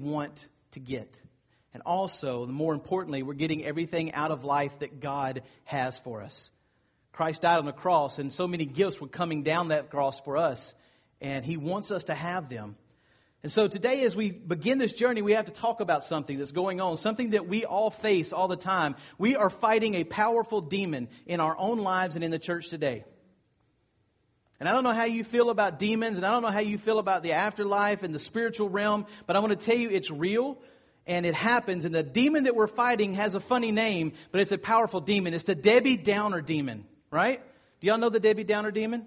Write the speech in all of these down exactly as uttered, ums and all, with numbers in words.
want to get. And also, more importantly, we're getting everything out of life that God has for us. Christ died on the cross, and so many gifts were coming down that cross for us. And He wants us to have them. And so today, as we begin this journey, we have to talk about something that's going on, something that we all face all the time. We are fighting a powerful demon in our own lives and in the church today. And I don't know how you feel about demons, and I don't know how you feel about the afterlife and the spiritual realm, but I want to tell you it's real, and it happens. And the demon that we're fighting has a funny name, but it's a powerful demon. It's the Debbie Downer demon, right? Do y'all know the Debbie Downer demon?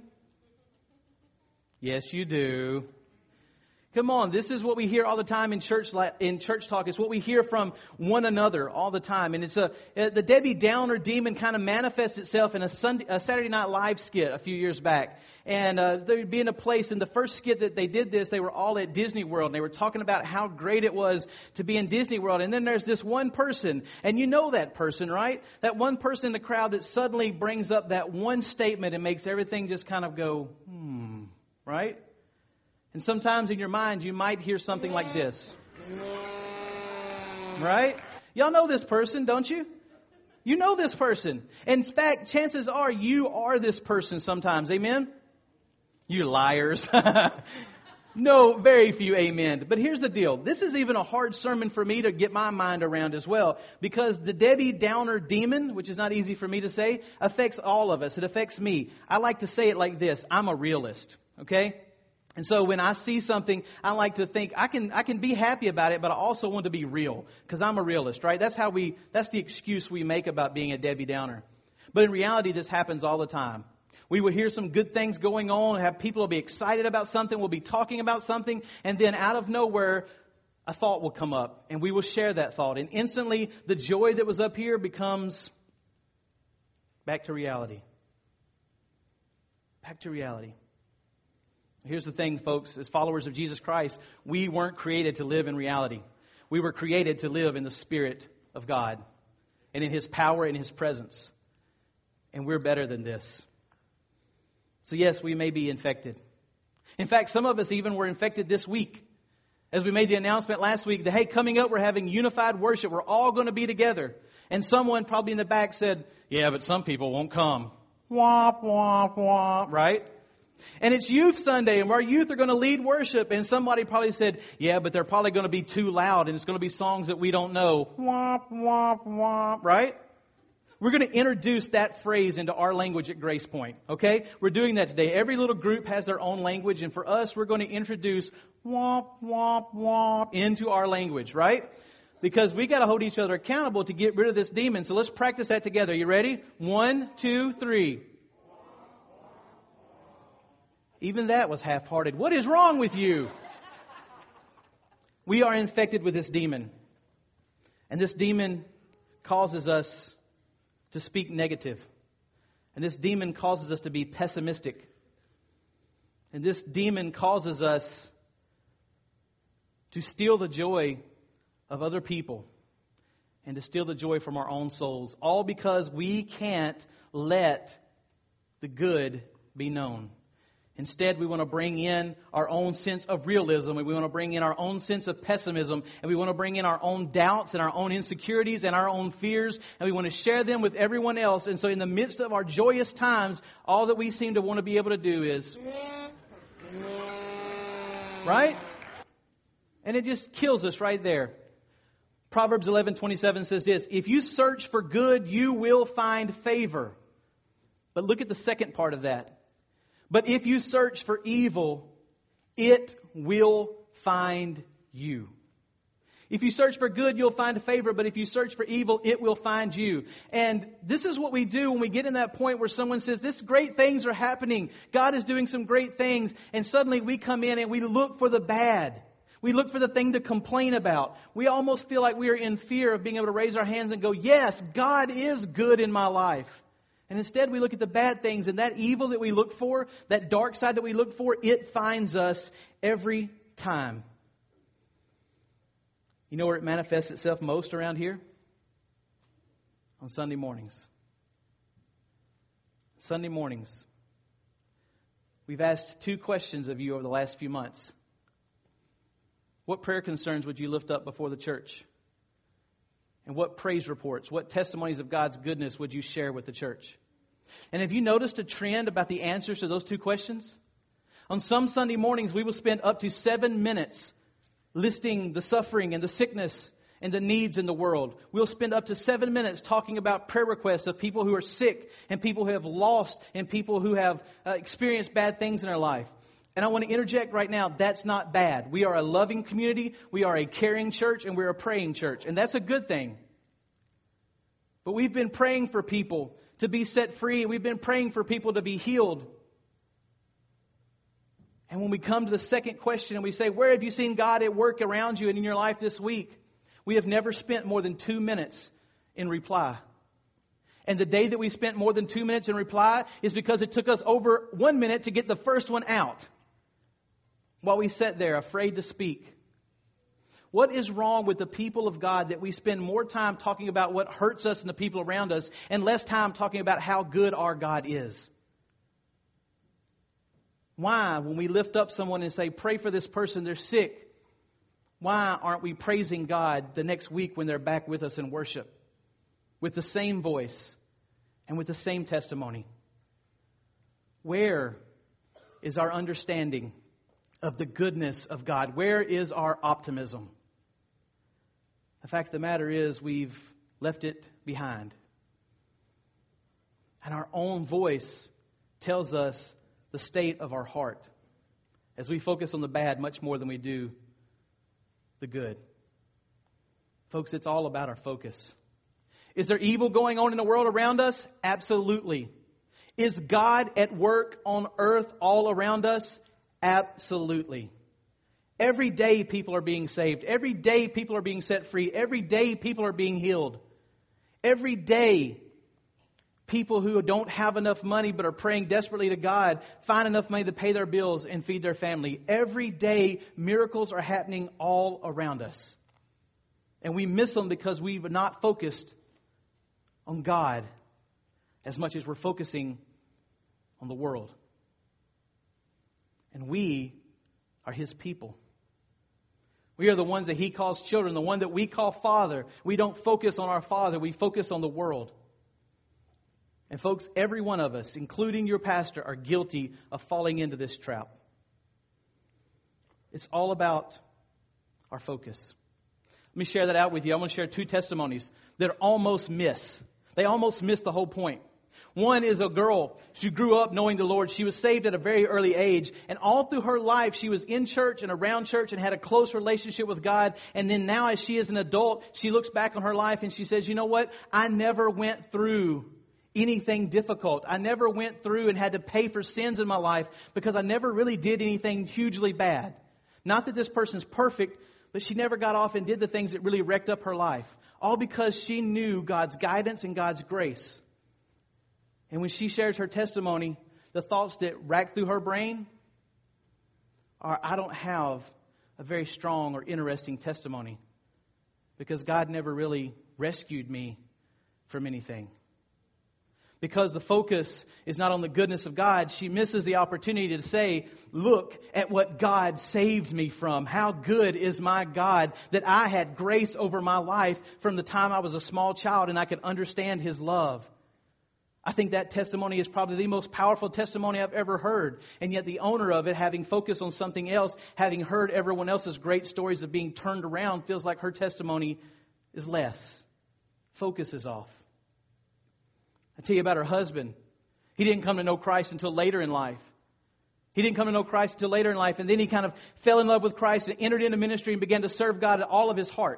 Yes, you do. Come on, this is what we hear all the time in church in church talk. It's what we hear from one another all the time. And it's a the Debbie Downer demon kind of manifests itself in a Sunday, a Saturday Night Live skit a few years back. And uh, they'd be in a place, in the first skit that they did this, they were all at Disney World. And they were talking about how great it was to be in Disney World. And then there's this one person, and you know that person, right? That one person in the crowd that suddenly brings up that one statement and makes everything just kind of go, hmm, right? And sometimes in your mind, you might hear something like this. Right? Y'all know this person, don't you? You know this person. In fact, chances are you are this person sometimes. Amen? You liars. No, very few amen. But here's the deal. This is even a hard sermon for me to get my mind around as well. Because the Debbie Downer demon, which is not easy for me to say, affects all of us. It affects me. I like to say it like this. I'm a realist. Okay? And so when I see something, I like to think I can I can be happy about it, but I also want to be real because I'm a realist, right? That's how we that's the excuse we make about being a Debbie Downer. But in reality, this happens all the time. We will hear some good things going on, have people will be excited about something, we'll be talking about something, and then out of nowhere, a thought will come up, and we will share that thought. And instantly, the joy that was up here becomes back to reality. Back to reality. Here's the thing, folks. As followers of Jesus Christ, we weren't created to live in reality. We were created to live in the Spirit of God and in His power and His presence. And we're better than this. So yes, we may be infected. In fact, some of us even were infected this week. As we made the announcement last week that, hey, coming up, we're having unified worship. We're all going to be together. And someone probably in the back said, yeah, but some people won't come. Womp, womp, womp, right? And it's Youth Sunday, and our youth are going to lead worship. And somebody probably said, yeah, but they're probably going to be too loud, and it's going to be songs that we don't know. Womp, womp, womp. Right? We're going to introduce that phrase into our language at Grace Point. Okay? We're doing that today. Every little group has their own language, and for us, we're going to introduce womp, womp, womp into our language, right? Because we got to hold each other accountable to get rid of this demon. So let's practice that together. You ready? One, two, three. Even that was half-hearted. What is wrong with you? We are infected with this demon. And this demon causes us to speak negative. And this demon causes us to be pessimistic. And this demon causes us to steal the joy of other people and to steal the joy from our own souls. All because we can't let the good be known. Instead, we want to bring in our own sense of realism, and we want to bring in our own sense of pessimism, and we want to bring in our own doubts and our own insecurities and our own fears, and we want to share them with everyone else. And so in the midst of our joyous times, all that we seem to want to be able to do is, right? And it just kills us right there. Proverbs eleven twenty-seven says this, if you search for good, you will find favor. But look at the second part of that. But if you search for evil, it will find you. If you search for good, you'll find favor. But if you search for evil, it will find you. And this is what we do when we get in that point where someone says, this great things are happening. God is doing some great things. And suddenly we come in and we look for the bad. We look for the thing to complain about. We almost feel like we are in fear of being able to raise our hands and go, yes, God is good in my life. And instead we look at the bad things, and that evil that we look for, that dark side that we look for, it finds us every time. You know where it manifests itself most around here? On Sunday mornings. Sunday mornings. We've asked two questions of you over the last few months. What prayer concerns would you lift up before the church? And what praise reports, what testimonies of God's goodness would you share with the church? And have you noticed a trend about the answers to those two questions? On some Sunday mornings, we will spend up to seven minutes listing the suffering and the sickness and the needs in the world. We'll spend up to seven minutes talking about prayer requests of people who are sick and people who have lost and people who have uh, experienced bad things in their life. And I want to interject right now, that's not bad. We are a loving community, we are a caring church, and we're a praying church. And that's a good thing. But we've been praying for people to be set free. We've been praying for people to be healed. And when we come to the second question and we say, where have you seen God at work around you and in your life this week? We have never spent more than two minutes in reply. And the day that we spent more than two minutes in reply is because it took us over one minute to get the first one out, while we sat there afraid to speak. What is wrong with the people of God that we spend more time talking about what hurts us and the people around us and less time talking about how good our God is? Why, when we lift up someone and say, pray for this person, they're sick, why aren't we praising God the next week when they're back with us in worship with the same voice and with the same testimony? Where is our understanding of the goodness of God? Where is our optimism? The fact of the matter is we've left it behind. And our own voice tells us the state of our heart as we focus on the bad much more than we do the good. Folks, it's all about our focus. Is there evil going on in the world around us? Absolutely. Is God at work on earth all around us? Absolutely. Every day people are being saved. Every day people are being set free. Every day people are being healed. Every day people who don't have enough money but are praying desperately to God find enough money to pay their bills and feed their family. Every day miracles are happening all around us. And we miss them because we've not focused on God as much as we're focusing on the world. And we are His people. We are the ones that He calls children, the one that we call Father. We don't focus on our Father, we focus on the world. And folks, every one of us, including your pastor, are guilty of falling into this trap. It's all about our focus. Let me share that out with you. I want to share two testimonies that almost miss. They almost miss the whole point. One is a girl. She grew up knowing the Lord. She was saved at a very early age. And all through her life, she was in church and around church and had a close relationship with God. And then now as she is an adult, she looks back on her life and she says, you know what? I never went through anything difficult. I never went through and had to pay for sins in my life because I never really did anything hugely bad. Not that this person's perfect, but she never got off and did the things that really wrecked up her life. All because she knew God's guidance and God's grace. And when she shares her testimony, the thoughts that rack through her brain are, I don't have a very strong or interesting testimony because God never really rescued me from anything. Because the focus is not on the goodness of God, she misses the opportunity to say, look at what God saved me from. How good is my God that I had grace over my life from the time I was a small child and I could understand His love. I think that testimony is probably the most powerful testimony I've ever heard. And yet the owner of it, having focused on something else, having heard everyone else's great stories of being turned around, feels like her testimony is less. Focus is off. I tell you about her husband. He didn't come to know Christ until later in life. He didn't come to know Christ until later in life. And then he kind of fell in love with Christ and entered into ministry and began to serve God with all of his heart.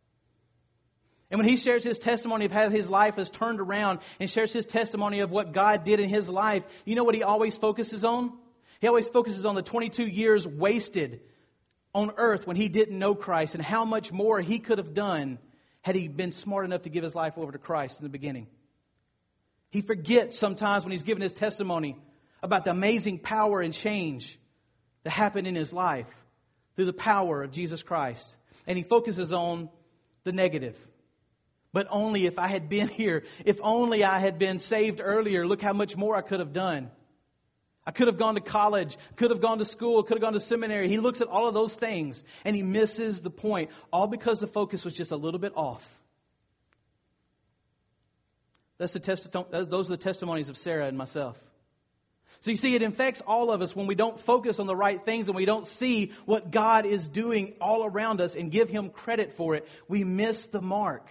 And when he shares his testimony of how his life has turned around and shares his testimony of what God did in his life, you know what he always focuses on? He always focuses on the twenty-two years wasted on earth when he didn't know Christ and how much more he could have done had he been smart enough to give his life over to Christ in the beginning. He forgets sometimes when he's giving his testimony about the amazing power and change that happened in his life through the power of Jesus Christ. And he focuses on the negative. But only if I had been here, if only I had been saved earlier, look how much more I could have done. I could have gone to college, could have gone to school, could have gone to seminary. He looks at all of those things and he misses the point, all because the focus was just a little bit off. That's the testi- those are the testimonies of Sarah and myself. So you see, it infects all of us when we don't focus on the right things and we don't see what God is doing all around us and give Him credit for it. We miss the mark.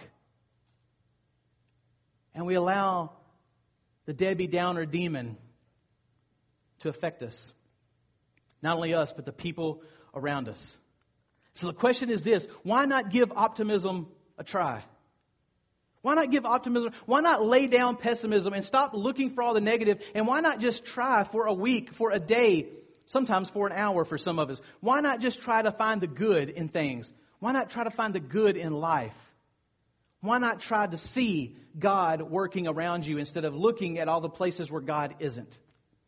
And we allow the Debbie Downer demon to affect us. Not only us, but the people around us. So the question is this: why not give optimism a try? Why not give optimism? Why not lay down pessimism and stop looking for all the negative? And why not just try for a week, for a day, sometimes for an hour for some of us? Why not just try to find the good in things? Why not try to find the good in life? Why not try to see God working around you instead of looking at all the places where God isn't?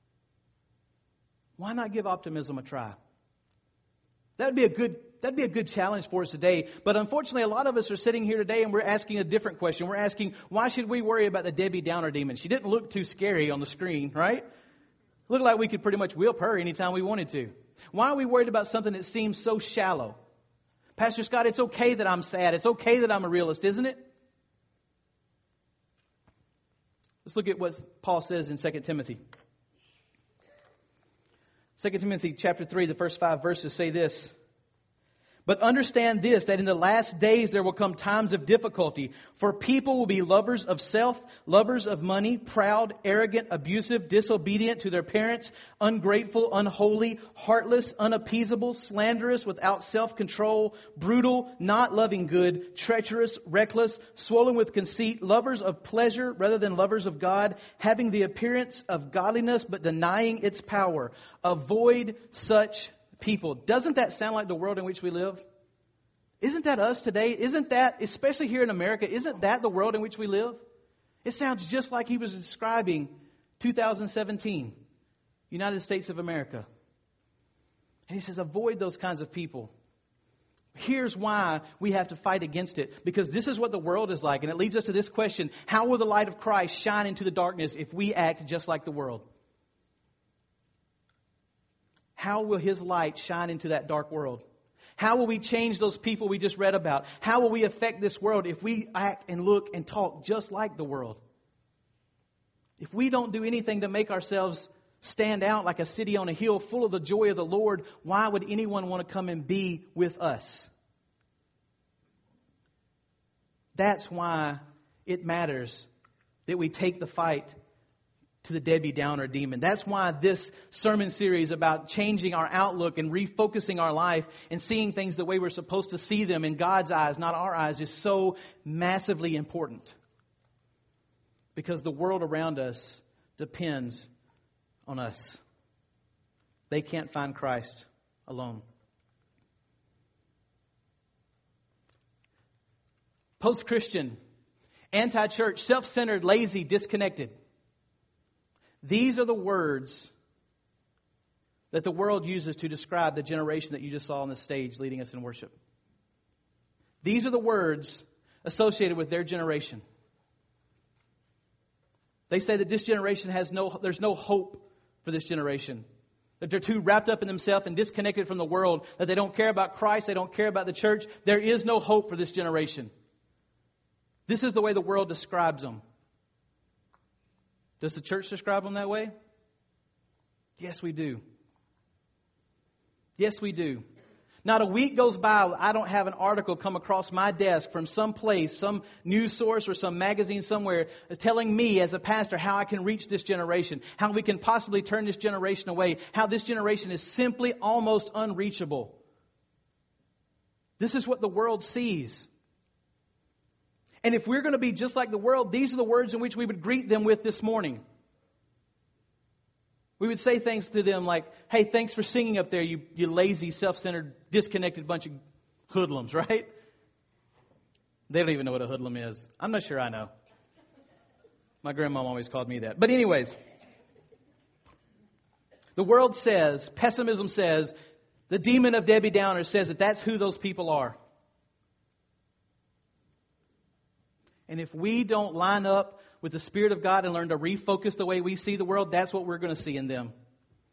Why not give optimism a try? That'd be a good that'd be a good challenge for us today. But unfortunately, a lot of us are sitting here today and we're asking a different question. We're asking, why should we worry about the Debbie Downer demon? She didn't look too scary on the screen, right? Looked like we could pretty much whip her anytime we wanted to. Why are we worried about something that seems so shallow? Pastor Scott, it's okay that I'm sad. It's okay that I'm a realist, isn't it? Let's look at what Paul says in Second Timothy. Second Timothy chapter three, the first five verses say this: but understand this, that in the last days there will come times of difficulty, for people will be lovers of self, lovers of money, proud, arrogant, abusive, disobedient to their parents, ungrateful, unholy, heartless, unappeasable, slanderous, without self-control, brutal, not loving good, treacherous, reckless, swollen with conceit, lovers of pleasure rather than lovers of God, having the appearance of godliness but denying its power. Avoid such people. Doesn't that sound like the world in which we live? Isn't that us today? Isn't that, especially here in America, isn't that the world in which we live? It sounds just like he was describing two thousand seventeen, United States of America. And he says, avoid those kinds of people. Here's why we have to fight against it. Because this is what the world is like. And it leads us to this question: how will the light of Christ shine into the darkness if we act just like the world? How will His light shine into that dark world? How will we change those people we just read about? How will we affect this world if we act and look and talk just like the world? If we don't do anything to make ourselves stand out like a city on a hill full of the joy of the Lord, why would anyone want to come and be with us? That's why it matters that we take the fight to the Debbie Downer demon. That's why this sermon series about changing our outlook and refocusing our life and seeing things the way we're supposed to see them in God's eyes, not our eyes, is so massively important. Because the world around us depends on us. They can't find Christ alone. Post-Christian, anti-church, self-centered, lazy, disconnected. These are the words that the world uses to describe the generation that you just saw on the stage leading us in worship. These are the words associated with their generation. They say that this generation has no, there's no hope for this generation. That they're too wrapped up in themselves and disconnected from the world. That they don't care about Christ. They don't care about the church. There is no hope for this generation. This is the way the world describes them. Does the church describe them that way? Yes, we do. Yes, we do. Not a week goes by I don't have an article come across my desk from some place, some news source or some magazine somewhere telling me as a pastor how I can reach this generation, how we can possibly turn this generation away, how this generation is simply almost unreachable. This is what the world sees. And if we're going to be just like the world, these are the words in which we would greet them with this morning. We would say things to them like, hey, thanks for singing up there, you, you lazy, self-centered, disconnected bunch of hoodlums, right? They don't even know what a hoodlum is. I'm not sure I know. My grandma always called me that. But anyways, the world says, pessimism says, the demon of Debbie Downer says that that's who those people are. And if we don't line up with the Spirit of God and learn to refocus the way we see the world, that's what we're going to see in them.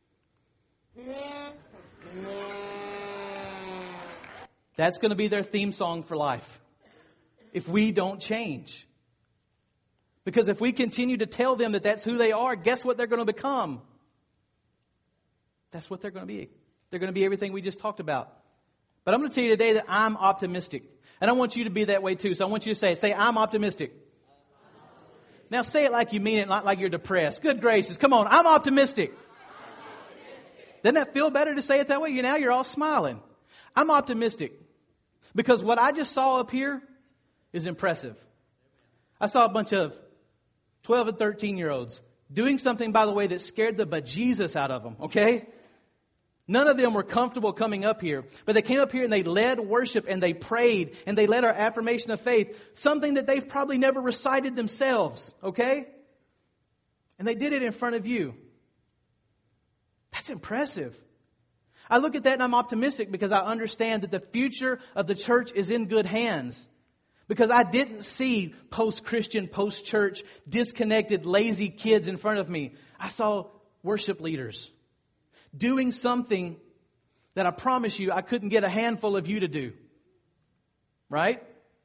That's going to be their theme song for life if we don't change. Because if we continue to tell them that that's who they are, guess what they're going to become? That's what they're going to be. They're going to be everything we just talked about. But I'm going to tell you today that I'm optimistic. And I want you to be that way too. So I want you to say, say, I'm optimistic. Now say it like you mean it, not like you're depressed. Good gracious. Come on. I'm optimistic. Doesn't that feel better to say it that way? You now you're all smiling. I'm optimistic. Because what I just saw up here is impressive. I saw a bunch of twelve and thirteen year olds doing something, by the way, that scared the bejesus out of them. Okay? None of them were comfortable coming up here. But they came up here and they led worship and they prayed and they led our affirmation of faith. Something that they've probably never recited themselves. Okay? And they did it in front of you. That's impressive. I look at that and I'm optimistic because I understand that the future of the church is in good hands. Because I didn't see post-Christian, post-church, disconnected, lazy kids in front of me. I saw worship leaders doing something that I promise you I couldn't get a handful of you to do. Right?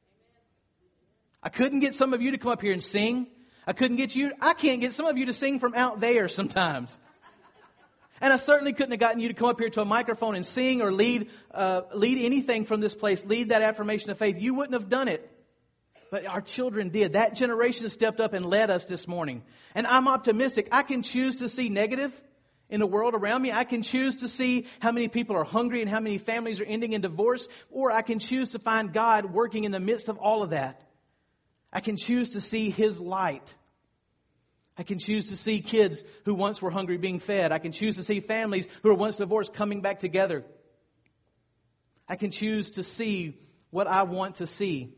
I couldn't get some of you to come up here and sing. I couldn't get you, I can't get some of you to sing from out there sometimes. And I certainly couldn't have gotten you to come up here to a microphone and sing or lead uh, lead anything from this place, lead that affirmation of faith. You wouldn't have done it. But our children did. That generation stepped up and led us this morning. And I'm optimistic. I can choose to see negative in the world around me. I can choose to see how many people are hungry and how many families are ending in divorce. Or I can choose to find God working in the midst of all of that. I can choose to see His light. I can choose to see kids who once were hungry being fed. I can choose to see families who were once divorced coming back together. I can choose to see what I want to see.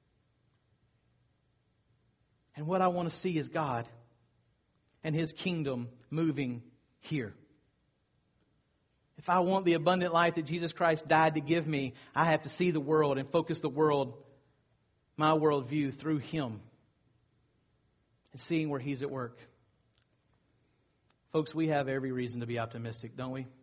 And what I want to see is God and His kingdom moving here. If I want the abundant life that Jesus Christ died to give me, I have to see the world and focus the world, my worldview, through Him. And seeing where He's at work. Folks, we have every reason to be optimistic, don't we?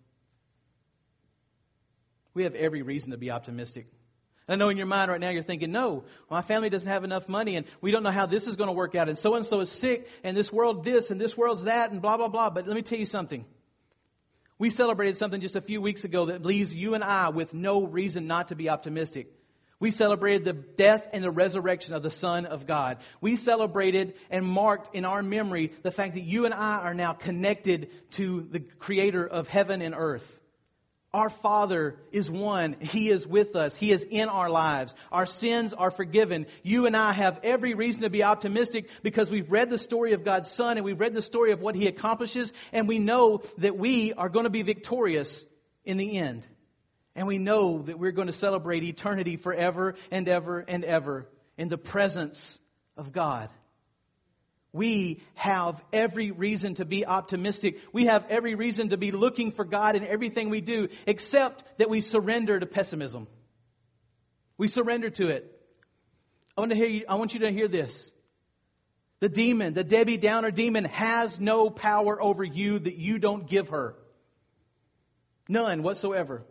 We have every reason to be optimistic. And I know in your mind right now you're thinking, no, my family doesn't have enough money and we don't know how this is going to work out. And so-and-so is sick and this world this and this world's that and blah, blah, blah. But let me tell you something. We celebrated something just a few weeks ago that leaves you and I with no reason not to be optimistic. We celebrated the death and the resurrection of the Son of God. We celebrated and marked in our memory the fact that you and I are now connected to the Creator of heaven and earth. Our Father is one. He is with us. He is in our lives. Our sins are forgiven. You and I have every reason to be optimistic because we've read the story of God's Son and we've read the story of what He accomplishes, and we know that we are going to be victorious in the end. And we know that we're going to celebrate eternity forever and ever and ever in the presence of God. We have every reason to be optimistic. We have every reason to be looking for God in everything we do, except that we surrender to pessimism. We surrender to it. I want to hear you, I want you to hear this. The demon, the Debbie Downer demon, has no power over you that you don't give her. None whatsoever.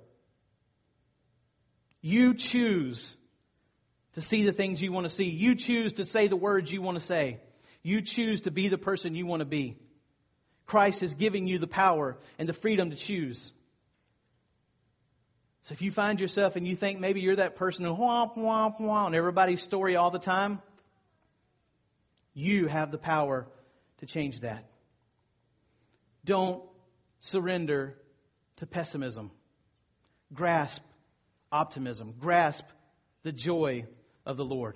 You choose to see the things you want to see. You choose to say the words you want to say. You choose to be the person you want to be. Christ is giving you the power and the freedom to choose. So if you find yourself and you think maybe you're that person who womp, womp, womp on everybody's story all the time, you have the power to change that. Don't surrender to pessimism. Grasp optimism. Grasp the joy of the Lord.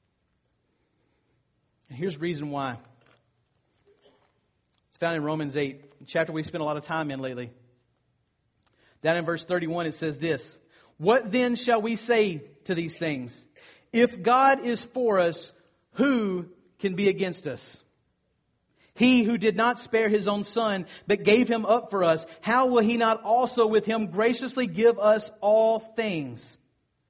And here's the reason why. It's found in Romans eight, a chapter we spent a lot of time in lately. Down in verse thirty-one it says this: "What then shall we say to these things? If God is for us, who can be against us? He who did not spare His own Son, but gave Him up for us, how will He not also with Him graciously give us all things?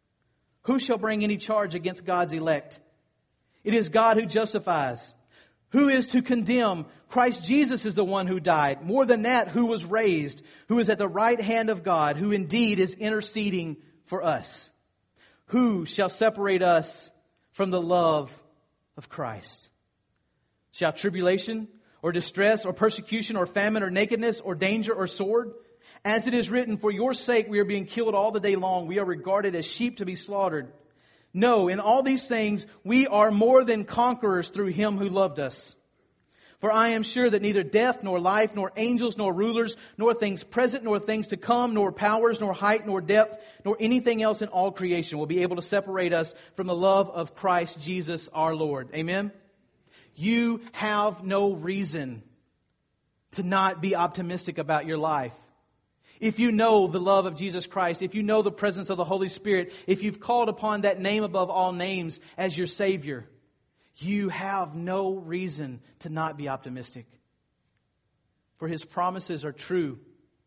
Who shall bring any charge against God's elect? It is God who justifies. Who is to condemn? Christ Jesus is the one who died. More than that, who was raised, who is at the right hand of God, who indeed is interceding for us. Who shall separate us from the love of Christ? Shall tribulation or distress or persecution or famine or nakedness or danger or sword? As it is written, for your sake we are being killed all the day long. We are regarded as sheep to be slaughtered. No, in all these things we are more than conquerors through Him who loved us. For I am sure that neither death, nor life, nor angels, nor rulers, nor things present, nor things to come, nor powers, nor height, nor depth, nor anything else in all creation will be able to separate us from the love of Christ Jesus our Lord. Amen? You have no reason to not be optimistic about your life. If you know the love of Jesus Christ, if you know the presence of the Holy Spirit, if you've called upon that name above all names as your Savior, you have no reason to not be optimistic. For His promises are true.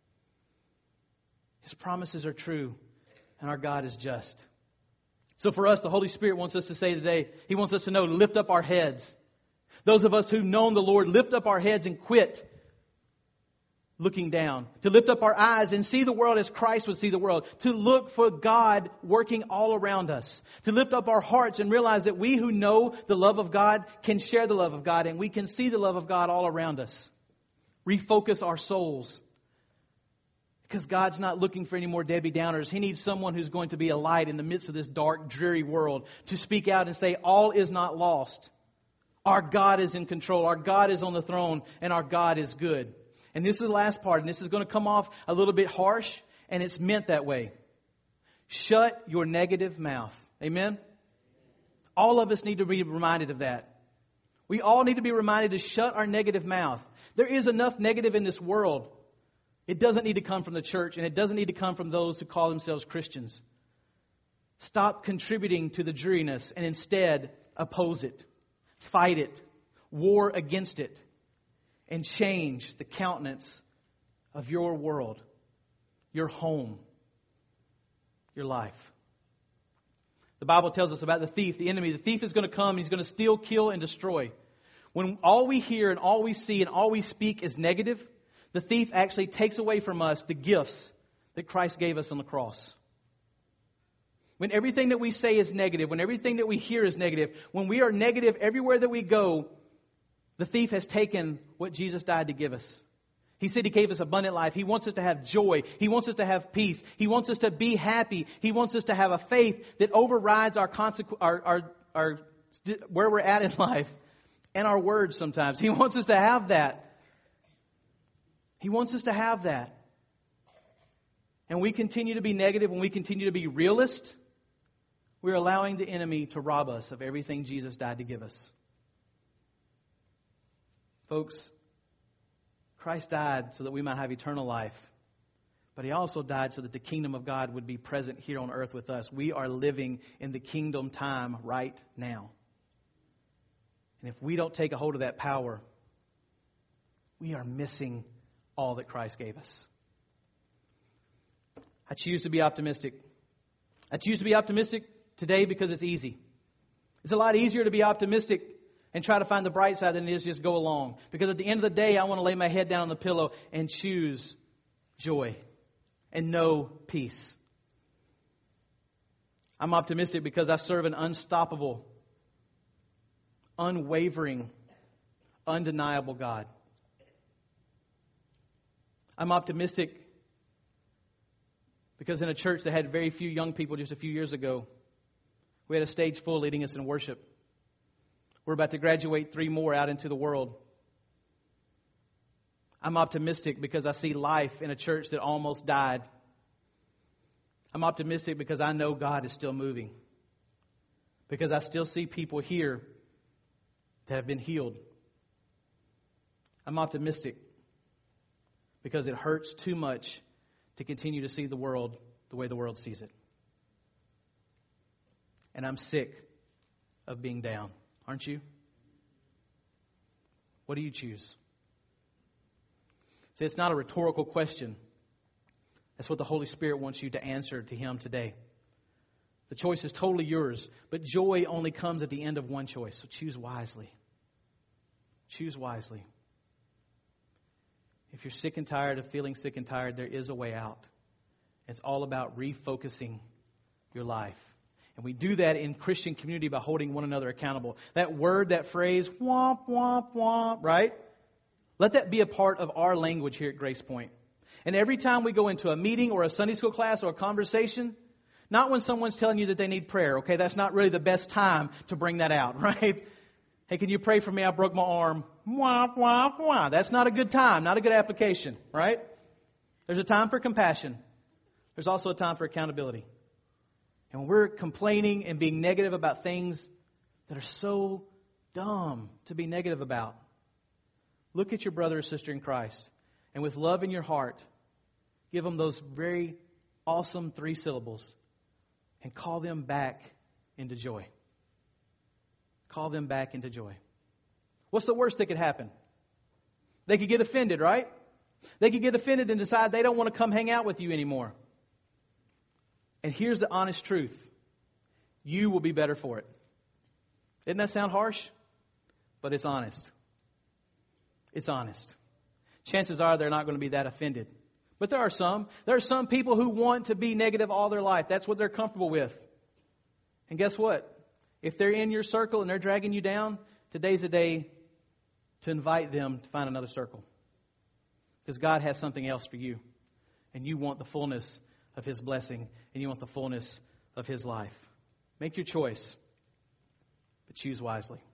His promises are true, and our God is just. So for us, the Holy Spirit wants us to say today, He wants us to know, lift up our heads. Those of us who've known the Lord, lift up our heads and quit looking down, to lift up our eyes and see the world as Christ would see the world, to look for God working all around us, to lift up our hearts and realize that we who know the love of God can share the love of God and we can see the love of God all around us. Refocus our souls. Because God's not looking for any more Debbie Downers. He needs someone who's going to be a light in the midst of this dark, dreary world, to speak out and say, all is not lost. Our God is in control. Our God is on the throne, and our God is good. And this is the last part, and this is going to come off a little bit harsh, and it's meant that way. Shut your negative mouth. Amen? All of us need to be reminded of that. We all need to be reminded to shut our negative mouth. There is enough negative in this world. It doesn't need to come from the church, and it doesn't need to come from those who call themselves Christians. Stop contributing to the dreariness and instead oppose it. Fight it. War against it. And change the countenance of your world, your home, your life. The Bible tells us about the thief, the enemy. The thief is going to come, he's going to steal, kill, and destroy. When all we hear and all we see and all we speak is negative, the thief actually takes away from us the gifts that Christ gave us on the cross. When everything that we say is negative, when everything that we hear is negative, when we are negative everywhere that we go, the thief has taken what Jesus died to give us. He said He gave us abundant life. He wants us to have joy. He wants us to have peace. He wants us to be happy. He wants us to have a faith that overrides our, consequ- our, our, our where we're at in life and our words sometimes. He wants us to have that. He wants us to have that. And we continue to be negative, when we continue to be realist, we're allowing the enemy to rob us of everything Jesus died to give us. Folks, Christ died so that we might have eternal life. But He also died so that the kingdom of God would be present here on earth with us. We are living in the kingdom time right now. And if we don't take a hold of that power, we are missing all that Christ gave us. I choose to be optimistic. I choose to be optimistic today because it's easy. It's a lot easier to be optimistic and try to find the bright side than it is just go along. Because at the end of the day, I want to lay my head down on the pillow and choose joy and know peace. I'm optimistic because I serve an unstoppable, unwavering, undeniable God. I'm optimistic because in a church that had very few young people just a few years ago, we had a stage full leading us in worship. We're about to graduate three more out into the world. I'm optimistic because I see life in a church that almost died. I'm optimistic because I know God is still moving. Because I still see people here that have been healed. I'm optimistic because it hurts too much to continue to see the world the way the world sees it. And I'm sick of being down. Aren't you? What do you choose? See, it's not a rhetorical question. That's what the Holy Spirit wants you to answer to Him today. The choice is totally yours, but joy only comes at the end of one choice. So choose wisely. Choose wisely. If you're sick and tired of feeling sick and tired, there is a way out. It's all about refocusing your life. And we do that in Christian community by holding one another accountable. That word, that phrase, womp, womp, womp, right? Let that be a part of our language here at Grace Point. And every time we go into a meeting or a Sunday school class or a conversation, not when someone's telling you that they need prayer, okay? That's not really the best time to bring that out, right? Hey, can you pray for me? I broke my arm. Wah, wah, wah. That's not a good time, not a good application, right? There's a time for compassion. There's also a time for accountability. And when we're complaining and being negative about things that are so dumb to be negative about, look at your brother or sister in Christ, and with love in your heart, give them those very awesome three syllables and call them back into joy. Call them back into joy. What's the worst that could happen? They could get offended, right? They could get offended and decide they don't want to come hang out with you anymore. And here's the honest truth. You will be better for it. Doesn't that sound harsh? But it's honest. It's honest. Chances are they're not going to be that offended. But there are some. There are some people who want to be negative all their life. That's what they're comfortable with. And guess what? If they're in your circle and they're dragging you down, today's a day to invite them to find another circle. Because God has something else for you. And you want the fullness of His blessing. And you want the fullness of His life. Make your choice. But choose wisely.